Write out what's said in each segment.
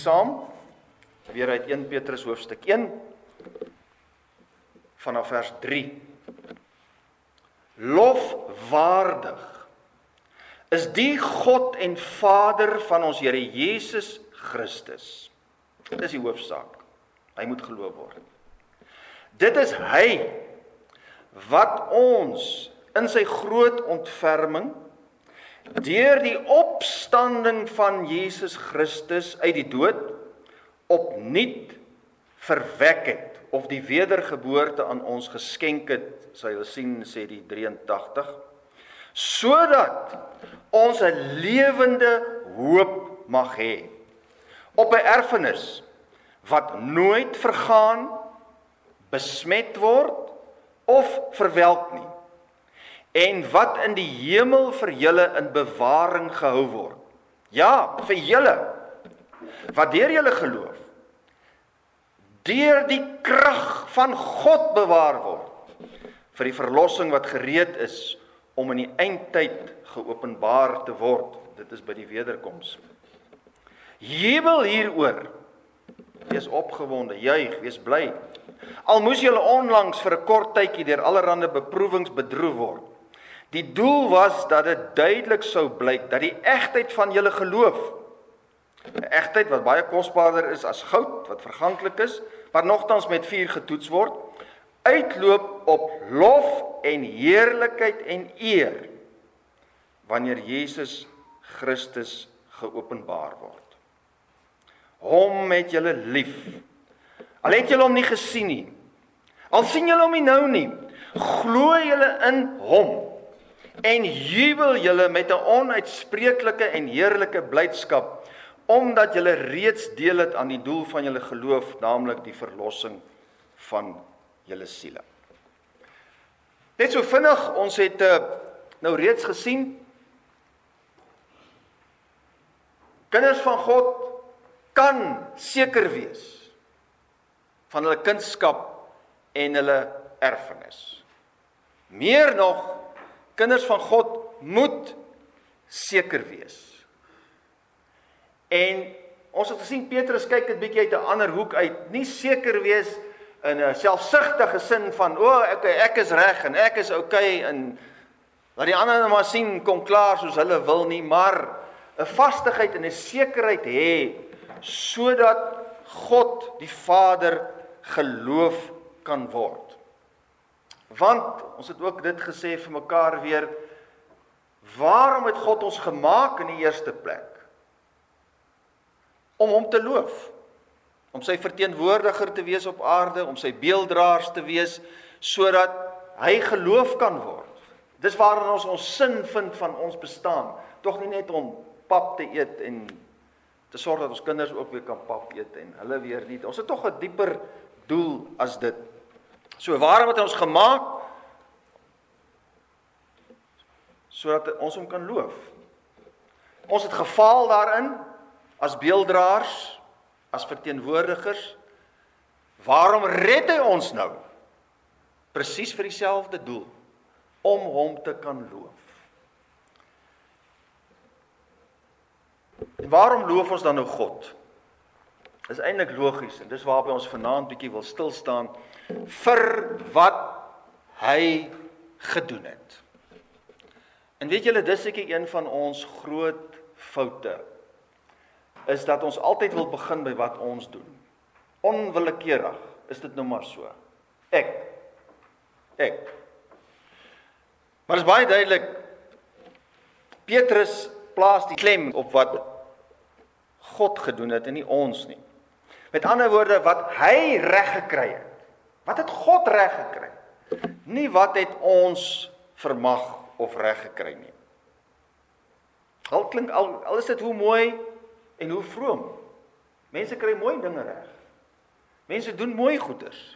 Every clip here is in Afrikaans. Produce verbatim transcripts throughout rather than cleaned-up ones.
saam, weer uit eerste Petrus hoofstuk een, vanaf vers drie. Lofwaardig is die God en Vader van ons Here Jesus Christus. Dit is die hoofsaak. Hy moet geloof word. Dit is hy wat ons in sy groot ontferming deur die opstanding van Jesus Christus uit die dood opnuut verwek het, of die wedergeboorte aan ons geskenk het, sal jy sien, sê die drieëntagtig, sodat ons 'n lewende hoop mag hê, op 'n erfenis wat nooit vergaan, besmet word of verwelk nie, en wat in die hemel vir julle in bewaring gehou word. Ja, vir julle, wat deur julle geloof, deur die krag van God bewaar word, vir die verlossing wat gereed is, om in die eindtyd geopenbaar te word. Dit is by die wederkoms. Jubel hieroor, wees opgewonde, juig, wees bly. Al moes julle onlangs vir 'n kort tydjie deur allerlei beproewings bedroef word. Die doel was dat dit duidelik sou blyk dat die egtheid van julle geloof, 'n egtheid wat baie kosbaarder is as goud, wat verganklik is, maar nogtans met vuur getoets word, uitloop op lof en heerlikheid en eer, wanneer Jesus Christus geopenbaar word. Hom het julle lief, al het julle hom nie gesien nie, al sien julle hom nie nou nie, glo julle in hom, en jubel julle met 'n onuitspreeklike en heerlike blydskap, omdat julle reeds deel het aan die doel van julle geloof, naamlik die verlossing van julle siele. Net so vinnig, ons het uh, nou reeds gesien, kinders van God kan seker wees van hulle kindskap en hulle erfenis. Meer nog, kinders van God moet seker wees. En ons het gesien, Petrus kyk dit bietjie uit 'n ander hoek uit, nie seker wees in 'n selfsugtige sin van, o, oh, okay, ek is reg en ek is okay en laat die ander maar sien, kom klaar soos hulle wil nie, maar 'n vastigheid en 'n sekerheid hê, sodat God die Vader geloof kan word. Want, ons het ook dit gesê vir mekaar weer, waarom het God ons gemaak in die eerste plek? Om hom te loof, om sy verteenwoordiger te wees op aarde, om sy beelddraers te wees, sodat hy geloof kan word. Dis waarin ons ons sin vind van ons bestaan, tog nie net om pap te eet en te sorg dat ons kinders ook weer kan pap eet en hulle weer nie. Ons het tog 'n dieper doel as dit. So waarom het hy ons gemaak? Sodat ons hom kan loof. Ons het gefaal daarin, as beelddraers, as verteenwoordigers. Waarom red hy ons nou? Presies vir dieselfde doel, om hom te kan loof. En waarom loof ons dan nou God? Dis eintlik logies, en dis waarby ons vanaand bietjie wil stil staan, vir wat hy gedoen het. En weet julle, dis seker een van ons groot foute, is dat ons altyd wil begin by wat ons doen. Onwillekeurig is dit nou maar so. Ek. Ek. Maar dit is baie duidelik, Petrus plaas die klem op wat God gedoen het en nie ons nie. Met ander woorde, wat hy reg gekry het. Wat het God reg gekry? Nie wat het ons vermag of reg gekry nie. Al klink, al, al is dit hoe mooi en hoe vroom. Mense kry mooi dinge reg. Mense doen mooi goeders.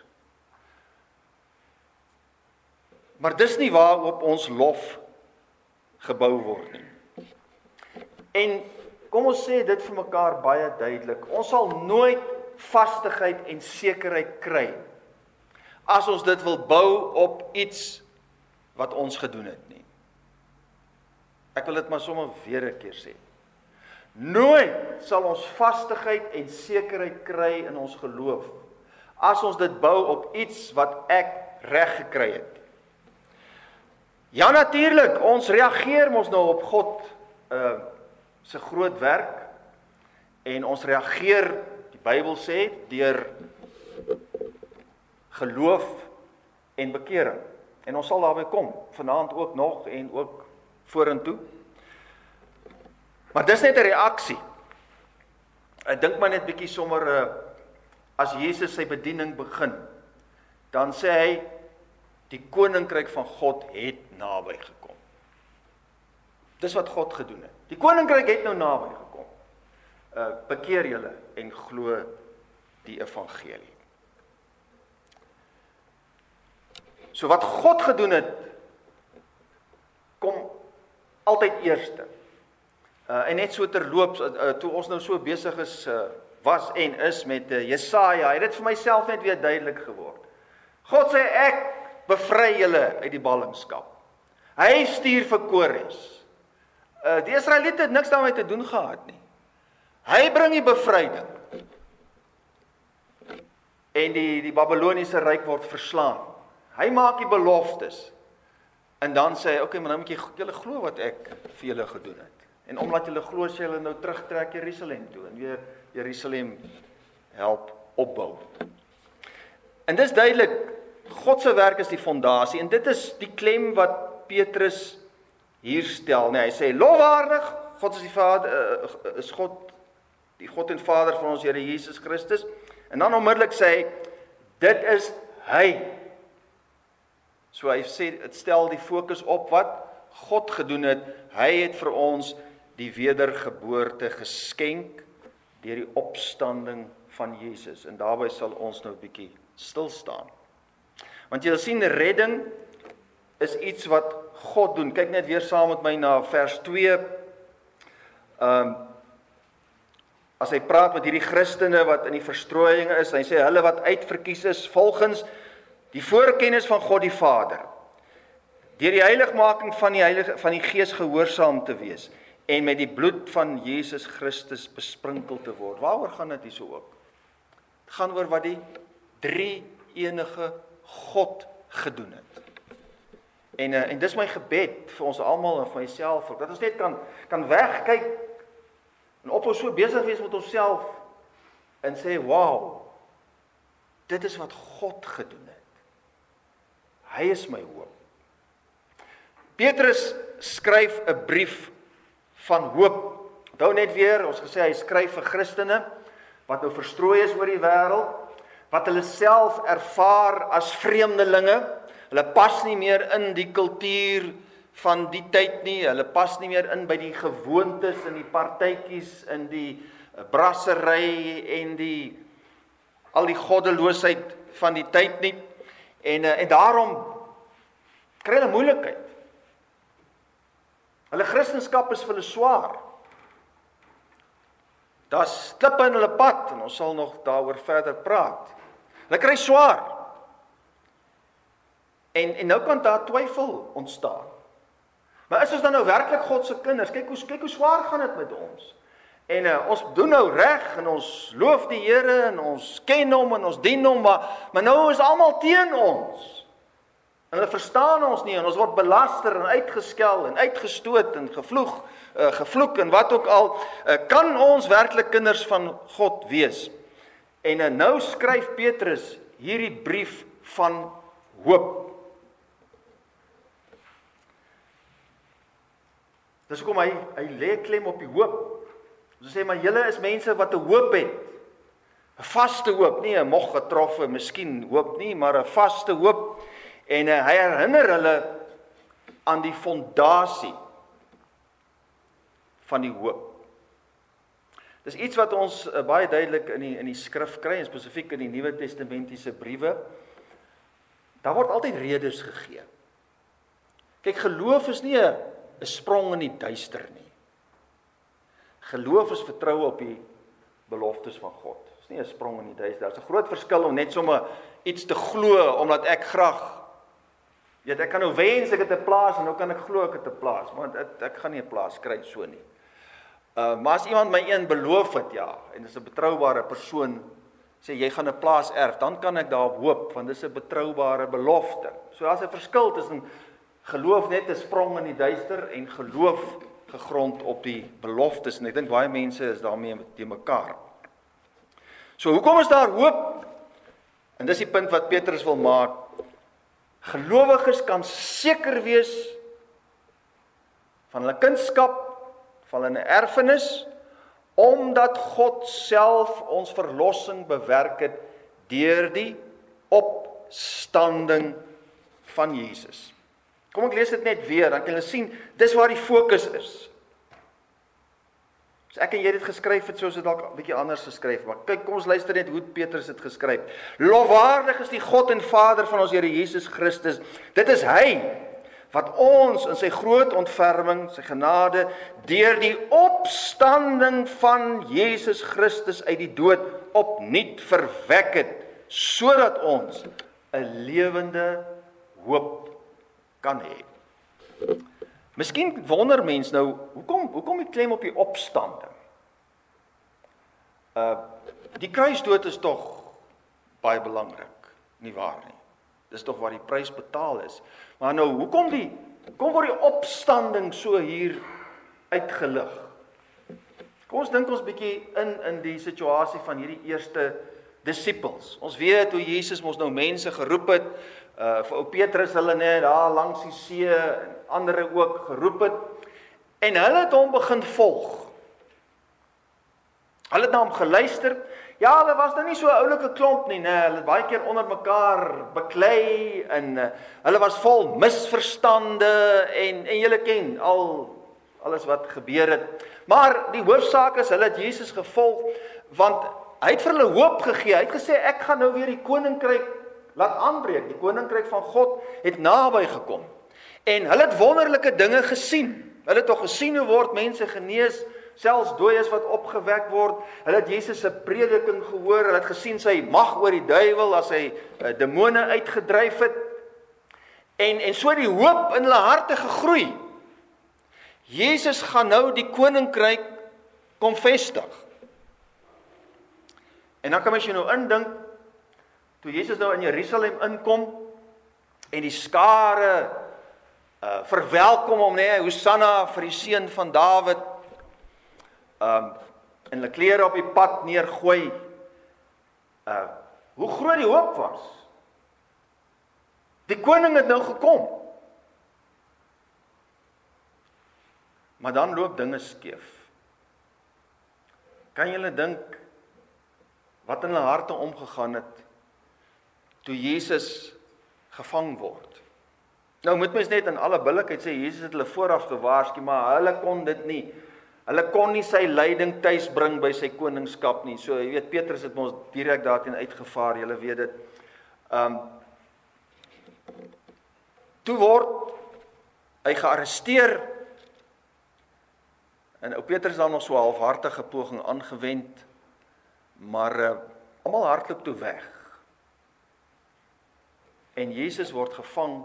Maar dis nie waarop ons lof gebou word nie. En kom ons sê dit vir mekaar baie duidelik. Ons sal nooit vastigheid en sekerheid kry as ons dit wil bou op iets wat ons gedoen het nie. Ek wil dit maar sommer weer 'n keer sê. Nooit sal ons vastigheid en sekerheid kry in ons geloof, as ons dit bou op iets wat ek reg gekry het. Ja, natuurlik, ons reageer mos nou op God uh, se groot werk, en ons reageer, die Bybel sê, deur geloof en bekering. En ons sal daarby kom, vanaand ook nog en ook vorentoe. Maar dis net 'n reaksie. Ek dink maar net bietjie sommer, uh, as Jesus sy bediening begin, dan sê hy, die koninkryk van God het naby gekom. Dis wat God gedoen het. Die koninkryk het nou naby gekom. Uh, bekeer julle en glo die evangelie. So wat God gedoen het, kom altyd eerste. Uh, en net so terloops, uh, toe ons nou so besig is, uh, was en is met uh, Jesaja, het dit vir myself net weer duidelik geword. God sê, ek bevry julle uit die ballingskap. Hy stuur vir Kores. Uh, die Israeliete het niks daarmee te doen gehad nie. Hy bring die bevryding. En die, die Babyloniese ryk word verslaan. Hy maak die beloftes. En dan sê hy, okay, maar nou moet jy, julle glo wat ek vir julle gedoen het. En omdat julle glo, sê julle nou terugtrek Jerusalem toe en weer Jerusalem help opbou. En dis duidelik, God se werk is die fondasie, en dit is die klem wat Petrus hier stel. Nee, hy sê, lofwaardig, God is die Vader, uh, is God, die God en Vader van ons Here Jesus Christus. En dan onmiddellik sê hy, dit is hy. So hy sê, het stel die fokus op wat God gedoen het. Hy het vir ons die wedergeboorte geskenk deur die opstanding van Jesus. En daarby sal ons nou 'n bietjie stil staan. Want jy sien, redding is iets wat God doen. Kyk net weer saam met my na vers twee. Um, as hy praat met hierdie Christene wat in die verstrooiing is, hy sê, hulle wat uitverkies is, volgens die voorkennis van God die Vader, deur die heiligmaking van die, heilige, van die Gees gehoorsaam te wees, en met die bloed van Jesus Christus besprinkel te word. Waaroor gaan dit hier so ook? Het gaan oor wat die drie enige God gedoen het. En, uh, en dis my gebed vir ons almal en vir myself, dat ons net kan, kan wegkyk, en op ons so besig wees met onsself, en sê, wow, dit is wat God gedoen het. Hy is my hoop. Petrus skryf 'n brief van hoop. Onthou net weer, ons gesê hy skryf vir Christene wat nou verstrooi is oor die wêreld, wat hulle self ervaar as vreemdelinge. Hulle pas nie meer in die kultuur van die tyd nie. Hulle pas nie meer in by die gewoontes en die partytjies en die brassery en die al die goddeloosheid van die tyd nie. En en daarom kry hulle moeilikheid. Hulle Christendom is vir hulle swaar. Daar's klippe in hulle pad, en ons sal nog daaroor verder praat. Hulle kry swaar. En, en nou kan daar twyfel ontstaan. Maar is ons dan nou werklik God se kinders? Kyk hoe, kyk hoe swaar gaan dit met ons. En uh, ons doen nou reg, en ons loof die Here, en ons ken hom, en ons dien hom, maar, maar nou is almal teen ons. En hulle verstaan ons nie, en ons word belaster, en uitgeskel, en uitgestoot, en gevloeg, uh, gevloek, en wat ook al. Uh, kan ons werklik kinders van God wees? En uh, nou skryf Petrus hierdie brief van hoop. Dis hoekom hy, hy lê klem op die hoop. Ons sê, maar julle is mense wat 'n hoop het. 'n Vaste hoop, nie 'n mog getroffe, miskien hoop nie, maar 'n vaste hoop. En uh, hy herinner hulle aan die fondasie van die hoop. Dis iets wat ons uh, baie duidelik in die, in die skrif kry, en spesifiek in die Nuwe Testamentiese briewe. Daar word altyd redes gegee. Kyk, geloof is nie 'n 'n sprong in die duister nie. Geloof is vertroue op die beloftes van God. Dit is nie 'n sprong in die duister. Daar is 'n groot verskil om net sommer iets te glo, omdat ek graag, weet, ek kan nou wens ek het 'n plaas, en nou kan ek glo ek het 'n plaas, maar ek, ek gaan nie 'n plaas kry so nie. Uh, maar as iemand my een beloof het, ja, en dis 'n betroubare persoon, sê jy gaan 'n plaas erf, dan kan ek daarop hoop, want dis 'n betroubare belofte. So daar's 'n verskil tussen geloof net 'n sprong in die duister en geloof gegrond op die beloftes, en ek dink baie mense is daarmee te mekaar. So hoekom is daar hoop? En dis die punt wat Petrus wil maak. Gelowiges kan seker wees van hulle kindskap, van hulle erfenis, omdat God self ons verlossing bewerk het deur die opstanding van Jesus. Kom ek lees dit net weer, dan kan julle sien, dis waar die fokus is. So ek en jy het dit geskryf het, soos dit dalk 'n bietjie anders geskryf, maar kyk, kom ons luister net hoe Petrus dit geskryf. Lofwaardig is die God en Vader van ons Here Jesus Christus. Dit is hy wat ons in sy groot ontferming, sy genade, deur die opstanding van Jesus Christus uit die dood opnuut verwek het, sodat ons 'n lewende hoop kan hê. Miskien wonder mens nou, hoekom hoekom die klem op die opstanding? Uh die kruisdood is tog baie belangrik, nie waar nie? Dis tog waar die prys betaal is. Maar nou, hoekom die kom word die opstanding so hier uitgelig? Kom ons dink ons bietjie in in die situasie van hierdie eerste disippels. Ons weet hoe Jesus mos nou mense geroep het, uh vir ou Petrus hulle net daar langs die see en ander ook geroep het, en hulle het hom begin volg. Hulle het na hom geluister. Ja, hulle was nou nie so 'n oulike klomp nie, nee, hulle het baie keer onder mekaar beklei en uh, hulle was vol misverstande en en julle ken al alles wat gebeur het. Maar die hoofsaak is hulle het Jesus gevolg, want hy het vir hulle hoop gegee. Hy het gesê, ek gaan nou weer die koninkryk laat aanbreek. Die koninkryk van God het naby gekom. En hulle het wonderlike dinge gesien. Hulle het toch gesien hoe word mense genees, selfs dooies wat opgewek word. Hulle het Jesus se prediking gehoor. Hulle het gesien sy mag oor die duiwel as hy uh, demone uitgedryf het. En, en so die hoop in hulle harte gegroei. Jesus gaan nou die koninkryk kom vestig. En dan kan mens jy nou indink, toe Jesus nou in Jerusalem inkom, en die skare uh, verwelkom hom, nee, Hosanna vir die seun van Dawid, um, en hulle klere op die pad neergooi, uh, hoe groot die hoop was. Die koning het nou gekom. Maar dan loop dinge skeef. Kan julle dink wat in hulle harte omgegaan het toe Jesus gevang word? Nou moet mens net in alle billikheid sê, Jesus het hulle vooraf gewaarsku, maar hulle kon dit nie. Hulle kon nie sy lyding tuis bring by sy koningskap nie. So, jy weet, Petrus het ons direk daarteen uitgevaar, julle weet dit. Um, toe word hy gearresteer, en ou Petrus dan nog so 'n halfhartige poging aangewend, maar uh, almal hardloop toe weg. En Jesus word gevang,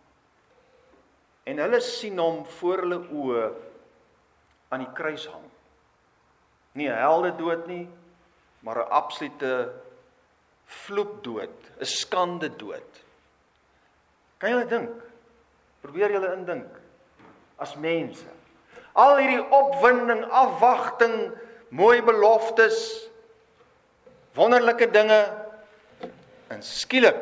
en hulle sien hom voor hulle oë aan die kruis hang. Nie 'n heldedood nie, maar 'n absolute vloekdood, 'n skande dood. Kan julle dink? Probeer julle indink as mense. Al hierdie opwinding, afwagting, mooi beloftes, wonderlike dinge, en skielik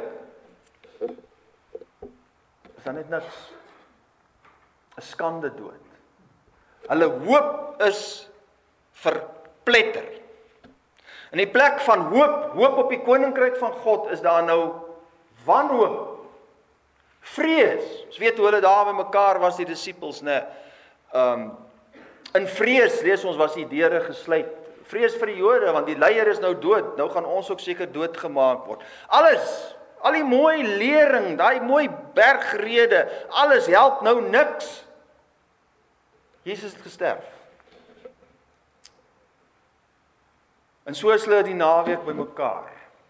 is daar net niks. 'n Skande dood. Hulle hoop is verpletter. In die plek van hoop, hoop op die koninkryk van God, is daar nou wanhoop, vrees. Ons weet hoe hulle daar by mekaar was, die disippels, né? Um, in vrees, lees ons, was die deure gesluit. Vrees vir die Jode, want die leier is nou dood. Nou gaan ons ook seker doodgemaak word. Alles, al die mooi lering, daai mooi bergrede, alles help nou niks. Jesus het gesterf. En so is hulle die naweek by mekaar.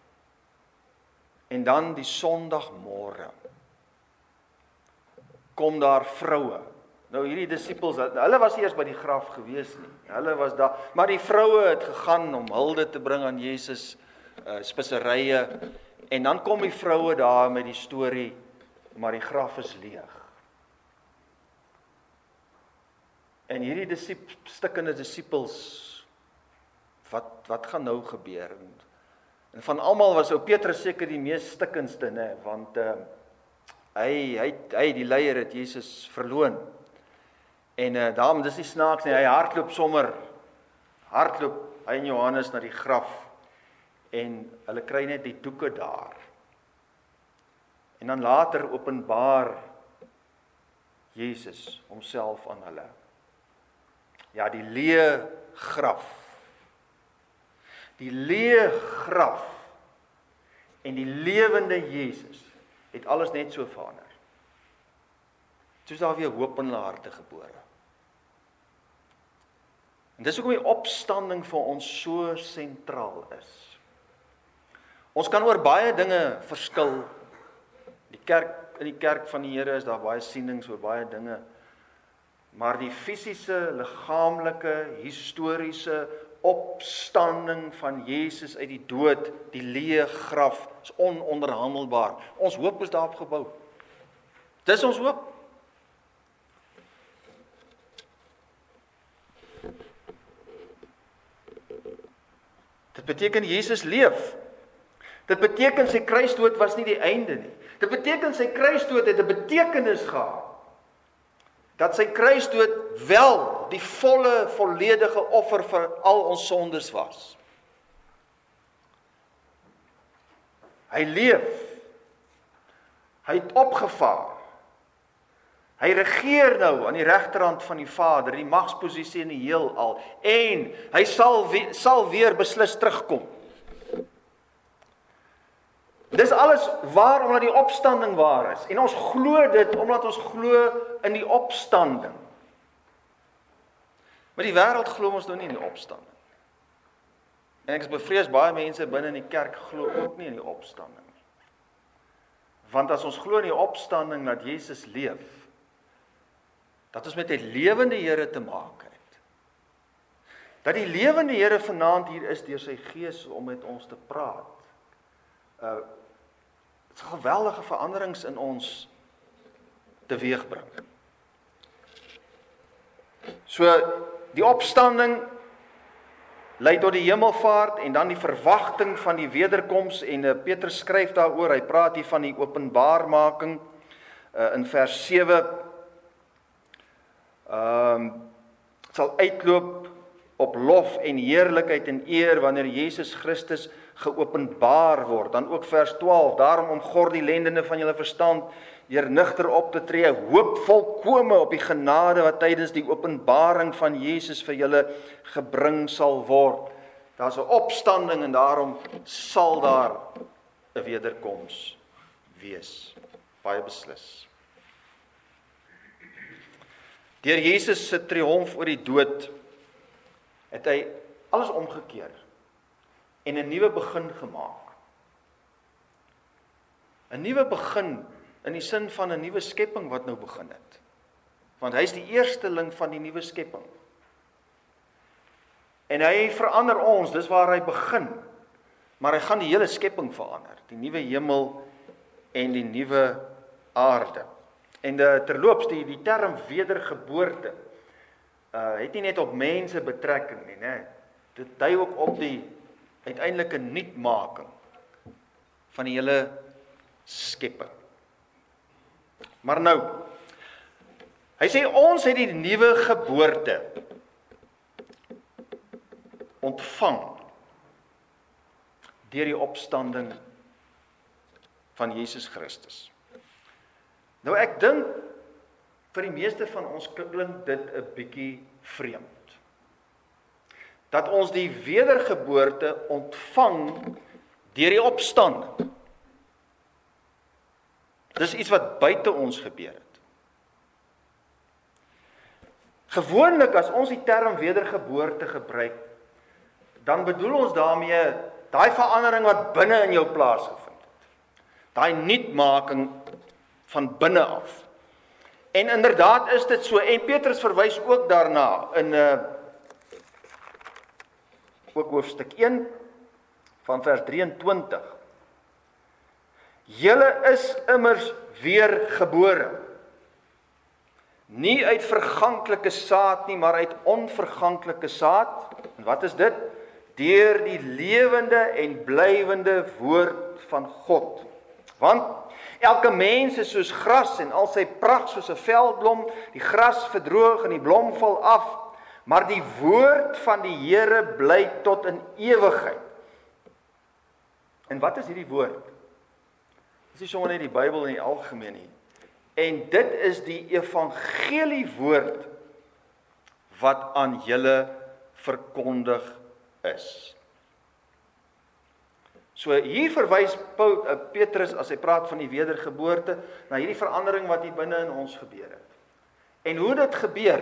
En dan die Sondagmôre kom daar vroue. Nou hierdie disippels, hulle was nie eers by die graf gewees nie. Hulle was daar, maar die vroue het gegaan om hulde te bring aan Jesus, uh, speserye, en dan kom die vroue daar met die storie, maar die graf is leeg. En hierdie disip, stikkende disippels, wat, wat gaan nou gebeur? En, en van almal was ou Petrus seker die mees stikkendste, né? Want uh, hy, hy, hy, die leier het Jesus verloon. En uh, daarom, dis nie snaaks nie, hy hardloop sommer, hardloop hy en Johannes na die graf, en hulle kry net die doeke daar. En dan later openbaar Jesus homself aan hulle. Ja, die leë graf. Die leë graf en die lewende Jesus het alles net so verander. Soos daar weer hoop in hulle harte gebore. En dis hoekom die opstanding vir ons so sentraal is. Ons kan oor baie dinge verskil. Die kerk, in die kerk van die Here is daar baie sienings oor baie dinge. Maar die fisiese, liggaamlike, historiese opstanding van Jesus uit die dood, die leë graf, is ononderhandelbaar. Ons hoop is daarop gebou. Dis ons hoop. Dit beteken Jesus leef. Dit beteken sy kruisdood was nie die einde nie. Dit beteken sy kruisdood het 'n betekenis gehad. Dat sy kruisdood wel die volle, volledige offer vir al ons sondes was. Hy leef. Hy het opgevaar. Hy regeer nou aan die regterhand van die Vader, die magsposisie in die heelal, en hy sal, we, sal weer beslis terugkom. Dis alles waar omdat die opstanding waar is. En ons glo dit omdat ons glo in die opstanding. Maar die wêreld glo ons nou nie in die opstanding. En ek is bevrees baie mense binne in die kerk glo ook nie in die opstanding. Want as ons glo in die opstanding dat Jesus leef, dat ons met die lewende Here te maak het. Dat die lewende Here vanaand hier is deur sy Gees om met ons te praat. Uh, Het is geweldige veranderings in ons teweegbring. So, die opstanding lei tot die hemelvaart en dan die verwagting van die wederkoms, en uh, Petrus skryf daaroor, hy praat hier van die openbaarmaking uh, in vers sewe. Um, sal uitloop op lof en heerlikheid en eer wanneer Jesus Christus geopenbaar word. Dan ook vers twaalf, daarom omgord die lendene van julle verstand, deur nugter op te tree, hoop volkome op die genade wat tydens die openbaring van Jesus vir julle gebring sal word. Daar's 'n opstanding en daarom sal daar 'n wederkoms wees. Baie beslis. Deur Jesus se triomf oor die dood het hy alles omgekeer en 'n nuwe begin gemaak. 'n Nuwe begin in die sin van 'n nuwe skepping wat nou begin het. Want hy is die eersteling van die nuwe skepping. En hy verander ons, dis waar hy begin. Maar hy gaan die hele skepping verander, die nuwe hemel en die nuwe aarde. En de, terloops, die, die term wedergeboorte uh, het nie net op mense betrekking nie, né? Dit dui ook op die uiteindelike nuutmaking van die hele skepping. Maar nou, hy sê ons het die nuwe geboorte ontvang deur die opstanding van Jesus Christus. Nou ek dink vir die meeste van ons klink dit 'n bietjie vreemd. Dat ons die wedergeboorte ontvang deur die opstanding. Dis iets wat buite ons gebeur het. Gewoonlik as ons die term wedergeboorte gebruik, dan bedoel ons daarmee daai verandering wat binne in jou plaasgevind het. Daai nuutmaking van binne af. En inderdaad is dit so, en Petrus verwys ook daarna, in uh, ook hoofstuk een, van vers drieëntwintig. Julle is immers weergebore, nie uit verganklike saad nie, maar uit onverganklike saad. En wat is dit? Deur die lewende en blywende woord van God. Want elke mens is soos gras en al sy pragt soos 'n veldblom, die gras verdroog en die blom val af, maar die woord van die Here bly tot in ewigheid. En wat is hierdie woord? Dis nie sommer net die Bybel in die algemeen nie. En dit is die evangelie woord wat aan julle verkondig is. So hier verwys Paul, uh, Petrus as hy praat van die wedergeboorte na hierdie verandering wat hier binne in ons gebeur het. En hoe dit gebeur?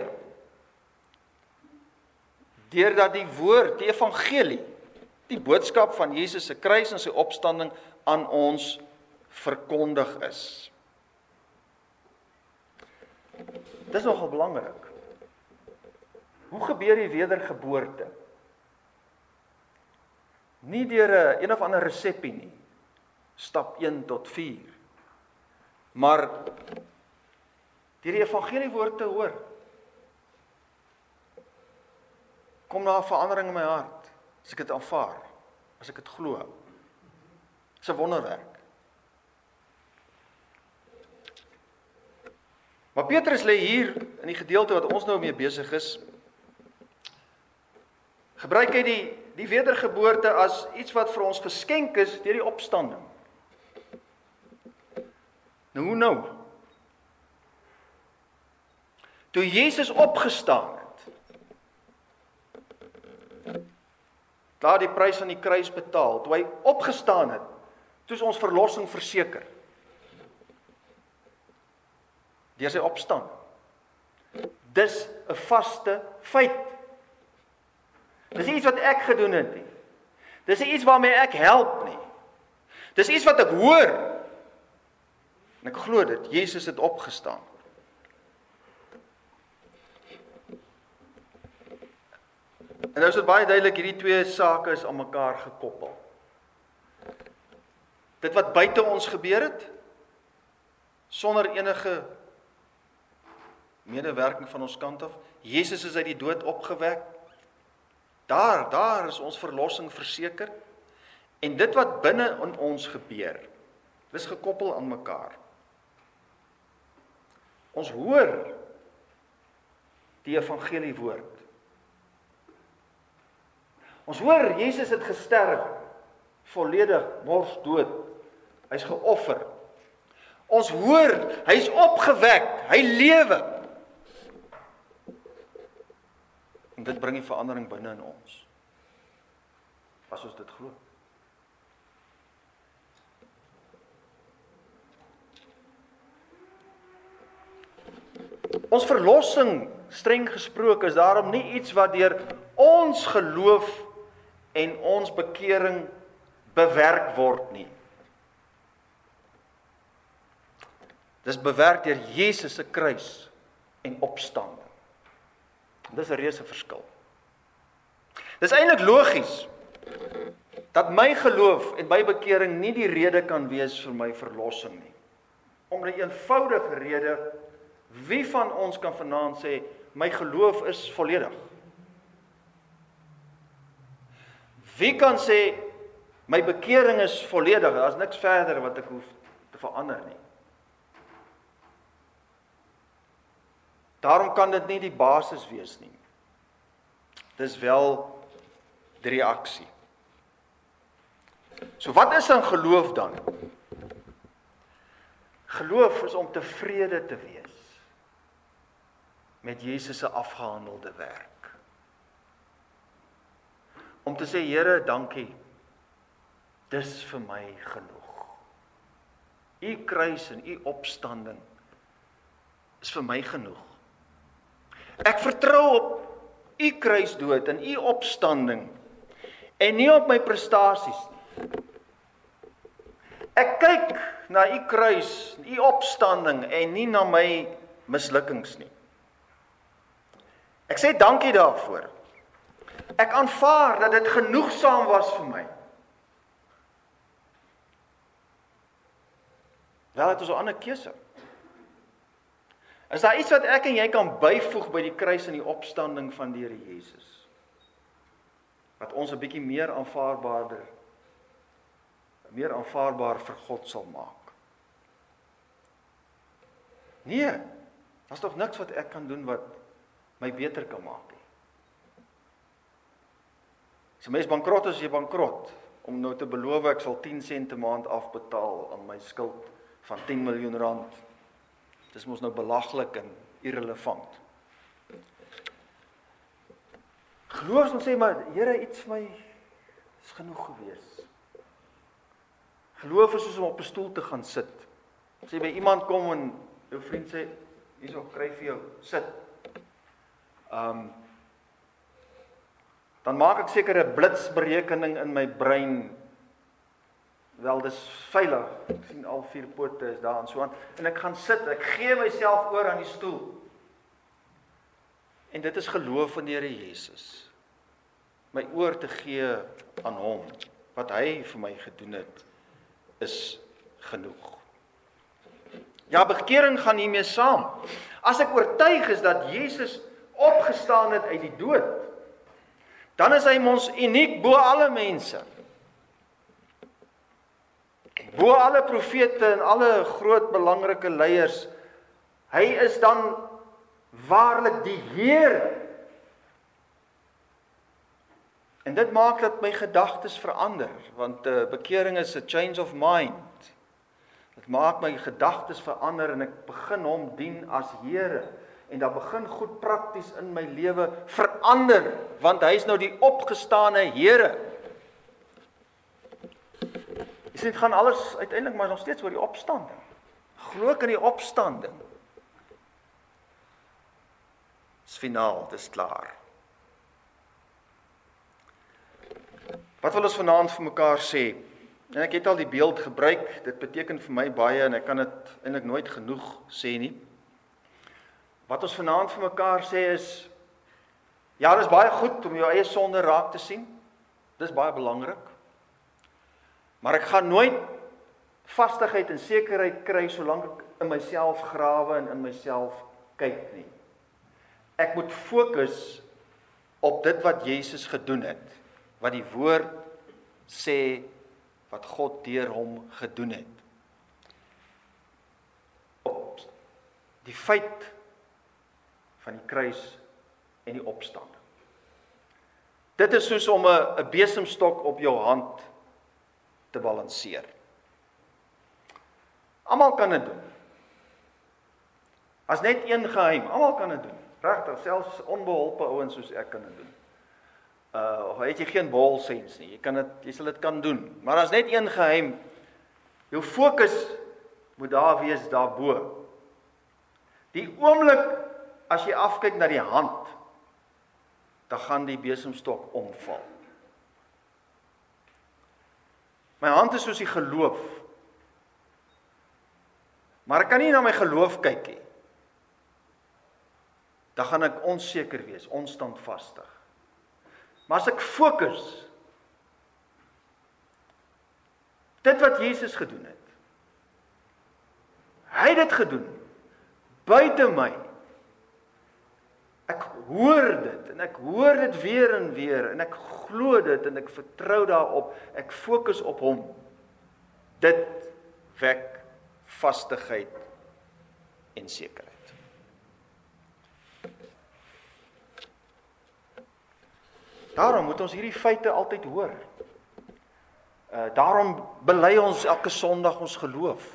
Deurdat die woord, die evangelie, die boodskap van Jesus se kruis en sy opstanding aan ons verkondig is. Dit is nogal belangrik. Hoe gebeur die wedergeboorte? Nie deur 'n een of ander resepie nie, stap een tot vier, maar deur die evangeliewoord te hoor. Kom daar 'n verandering in my hart, as ek dit aanvaar, as ek dit glo. Dis 'n wonderwerk. Maar Petrus lê hier in die gedeelte wat ons nou mee besig is, gebruik hy die die wedergeboorte as iets wat vir ons geskenk is deur die opstanding. Nou hoe nou? Toe Jesus opgestaan het, daar die prys aan die kruis betaal, toe hy opgestaan het, toe is ons verlossing verseker. Deur sy opstanding. Dis 'n vaste feit. Dis iets wat ek gedoen het nie. Dis iets waarmee ek help nie. Dis iets wat ek hoor. En ek glo dit, Jesus het opgestaan. En nou is dit baie duidelik, hierdie twee sake is aan mekaar gekoppel. Dit wat buite ons gebeur het, sonder enige medewerking van ons kant af, Jesus is uit die dood opgewek, Daar, daar is ons verlossing verseker. En dit wat binne in ons gebeur, dis gekoppel aan mekaar. Ons hoor die evangeliewoord. Ons hoor, Jesus het gesterf, volledig morsdood. Hy's geoffer. Ons hoor, hy's opgewek, hy lewe. En dit bring die verandering binne in ons. As ons dit glo. Ons verlossing, streng gesproke, is daarom nie iets wat deur ons geloof en ons bekering bewerk word nie. Dis bewerk deur Jesus se kruis en opstanding. Dis 'n reuse verskil. Dis eintlik logies dat my geloof en my bekering nie die rede kan wees vir my verlossing nie. Om 'n eenvoudige rede, wie van ons kan vanaand sê my geloof is volledig? Wie kan sê my bekering is volledig? Daar's niks verder wat ek hoef te verander nie. Daarom kan dit nie die basis wees nie. Dis wel die reaksie. So wat is dan geloof dan? Geloof is om tevrede te wees met Jesus se afgehandelde werk. Om te sê, Here, dankie, dis vir my genoeg. U kruis en u opstanding is vir my genoeg. Ek vertrou op u kruisdood en u opstanding en nie op my prestasies nie. Ek kyk na u kruis, u opstanding en nie na my mislukkings nie. Ek sê dankie daarvoor. Ek aanvaar dat dit genoegsaam was vir my. Wel het ons 'n ander keuse. Is daar iets wat ek en jy kan byvoeg by die kruis en die opstanding van die Here Jesus? Wat ons 'n bietjie meer aanvaarbaarder, meer aanvaarbaar vir God sal maak? Nee, daar's tog niks wat ek kan doen wat my beter kan maak nie. As 'n mens bankrot is, jy bankrot. Om nou te beloof ek sal tien sent 'n maand afbetaal aan my skuld van tien miljoen rand. Dis mos nou belaglik en irrelevant. Geloof ons sê maar, Here, iets vir my is genoeg gewees. Geloof is soos om op 'n stoel te gaan sit. As jy by iemand kom en jou vriend sê, hierso, kry vir jou, sit. Um, dan maak ek seker 'n blitsberekening in my brein. Wel, dis veilig. Ek sien al vier pote is daar en so aan. En ek gaan sit, ek gee myself oor aan die stoel. En dit is geloof in die Here Jesus. My oor te gee aan hom. Wat hy vir my gedoen het, is genoeg. Ja, bekering gaan hiermee saam. As ek oortuig is dat Jesus opgestaan het uit die dood, dan is hy ons uniek bo alle mense. Bo alle profete en alle groot belangrike leiers. Hy is dan waarlik die Here. En dit maak dat my gedagtes verander, want uh, bekering is 'n change of mind. Dit maak my gedagtes verander en ek begin hom dien as Here. En dan begin goed prakties in my lewe verander, want hy is nou die opgestane Here. Jy sien, dit gaan alles uiteindelik maar nog steeds oor die opstanding. Glo ek in die opstanding. Dis finaal, dis klaar. Wat wil ons vanaand vir mekaar sê? En ek het al die beeld gebruik, dit beteken vir my baie en ek kan dit eintlik nooit genoeg sê nie. Wat ons vanaand vir mekaar sê is, ja, dis baie goed om jou eie sonde raak te sien. Dis baie belangrik. Maar ek gaan nooit vastigheid en sekerheid kry solank ek in myself grawe en in myself kyk nie. Ek moet fokus op dit wat Jesus gedoen het, wat die woord sê, wat God deur hom gedoen het. Op die feit van die kruis en die opstanding. Dit is soos om 'n 'n besemstok op jou hand te balanseer. Almal kan dit doen. As net een geheim, almal kan dit doen. Regtig, selfs onbeholpe ouens soos ek kan dit doen. Uh, of het jy geen bolsens nie, jy kan dit, jy sal dit kan doen. Maar as net een geheim, jou fokus moet daar wees daarbo. Die oomblik as jy afkyk na die hand, dan gaan die besemstok omval. My hand is soos die geloof. Maar ek kan nie na my geloof kyk nie. Dan gaan ek onseker wees, onstandvastig. Maar as ek fokus, dit wat Jesus gedoen het, hy het dit gedoen, buite my, ek hoor dit, en ek hoor dit weer en weer, en ek glo dit, en ek vertrou daarop, ek fokus op hom, dit wek vastigheid en sekerheid. Daarom moet ons hierdie feite altyd hoor. Uh, daarom bely ons elke Sondag ons geloof.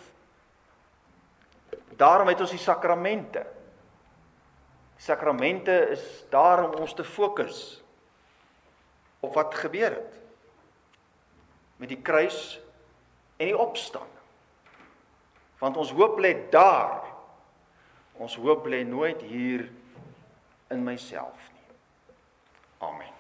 Daarom het ons die sakramente. Die sakramente is daar om ons te fokus op wat gebeur het met die kruis en die opstanding. Want ons hoop lê daar. Ons hoop lê nooit hier in myself nie. Amen.